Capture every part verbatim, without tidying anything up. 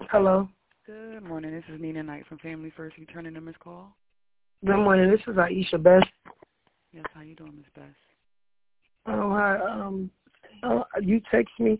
Hello. Good morning. This is Nina Knight from Family First. Returning the missed call. Good morning. This is Aisha Best. Yes. How you doing, Miss Best? Oh, hi. Um, uh, you text me.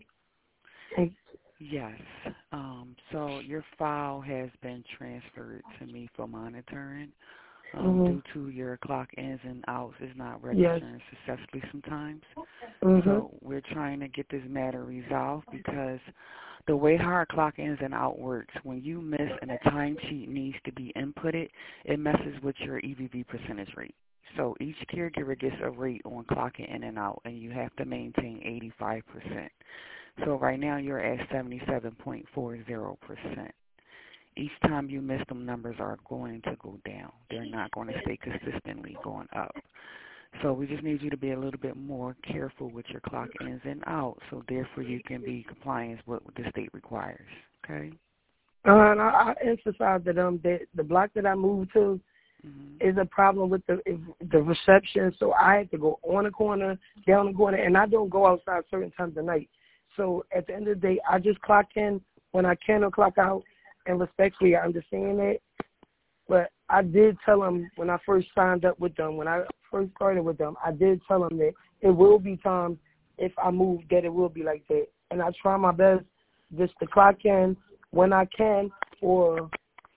Yes. Um. So your file has been transferred to me for monitoring. Um, mm-hmm. Due to your clock ins and outs is not Yes. registering successfully sometimes. Mm-hmm. So we're trying to get this matter resolved because the way hard clock ins and out works, when you miss and a timesheet needs to be inputted, it messes with your E V V percentage rate. So each caregiver gets a rate on clocking in and out, and you have to maintain eighty-five percent. So right now you're at seventy-seven point four zero percent. Each time you miss, them numbers are going to go down. They're not going to stay consistently going up. So we just need you to be a little bit more careful with your clock ins and out, so therefore you can be compliant with what the state requires. Okay? Uh, and I, I emphasize that um that the block that I moved to Mm-hmm. is a problem with the the reception. So I had to go on the corner, down the corner, and I don't go outside certain times of night. So at the end of the day, I just clock in when I can or clock out. And respectfully, I understand that. But I did tell them when I first signed up with them, when I first started with them, I did tell them that it will be times if I move that it will be like that. And I try my best just to clock in when I can, or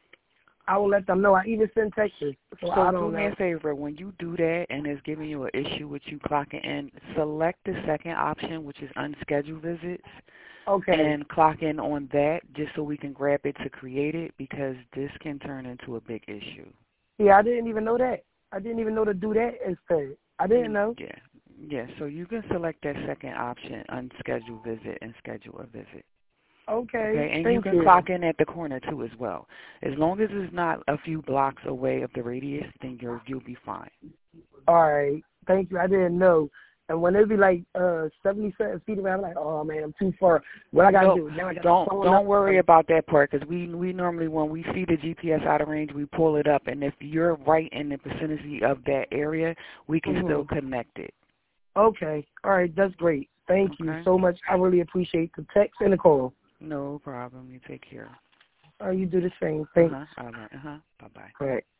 I will let them know. I even send texts. So, So I do don't me know. a favor. When you do that and it's giving you an issue with you clocking in, select the second option, which is unscheduled visits. Okay. And clock in on that just so we can grab it to create it, because this can turn into a big issue. Yeah, I didn't even know that. I didn't even know to do that instead. I didn't know. Yeah. Yeah, so you can select that second option, unscheduled visit, and schedule a visit. Okay. Okay, and Thank you can you. clock in at the corner too as well. As long as it's not a few blocks away of the radius, then you're, you'll be fine. All right. Thank you. I didn't know. And when it be like uh, seventy-seven feet away, I'm like, oh, man, I'm too far. What I got to No, do? Now I got don't to phone don't up. worry about that part, because we we normally, when we see the G P S out of range, we pull it up, and if you're right in the vicinity of that area, we can mm-hmm. still connect it. Okay. All right. That's great. Thank Okay. you so much. I really appreciate the text and the call. No problem. You take care. Uh, you do the same. Thanks. Uh-huh. All right. Uh-huh. Bye-bye. All right.